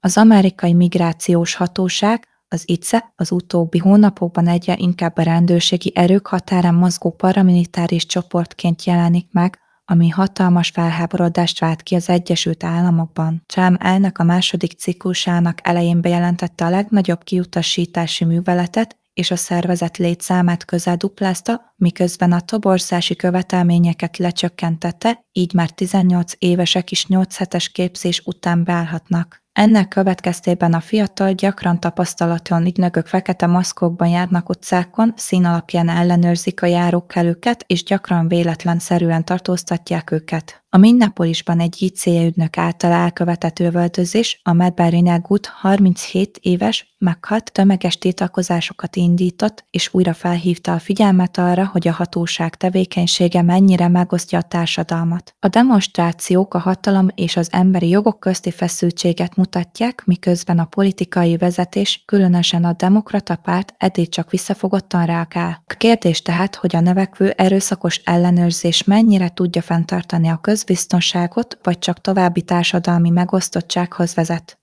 Az amerikai migrációs hatóság, az ICE az utóbbi hónapokban egyre inkább a rendőrségi erők határán mozgó paramilitáris csoportként jelenik meg, ami hatalmas felháborodást vált ki az Egyesült Államokban. Trump elnök a második ciklusának elején bejelentette a legnagyobb kiutasítási műveletet, és a szervezet létszámát közel duplázta, miközben a toborzási követelményeket lecsökkentette, így már 18 évesek is 8 hetes képzés után beállhatnak. Ennek következtében a fiatal, gyakran tapasztalatlan ügynökök fekete maszkokban járnak utcákon, szín alapján ellenőrzik a járókelőket, és gyakran véletlenszerűen tartóztatják őket. A Minneapolisban egy ICE ügynök által elkövetett lövöldözés, a Medbury Negut 37 éves meghalt, tömeges tiltakozásokat indított, és újra felhívta a figyelmet arra, hogy a hatóság tevékenysége mennyire megosztja a társadalmat. A demonstrációk a hatalom és az emberi jogok közti feszültséget mutatják, miközben a politikai vezetés, különösen a demokrata párt eddig csak visszafogottan reagál. A kérdés tehát, hogy a növekvő erőszakos ellenőrzés mennyire tudja fenntartani a közbiztonságot, vagy csak további társadalmi megosztottsághoz vezet.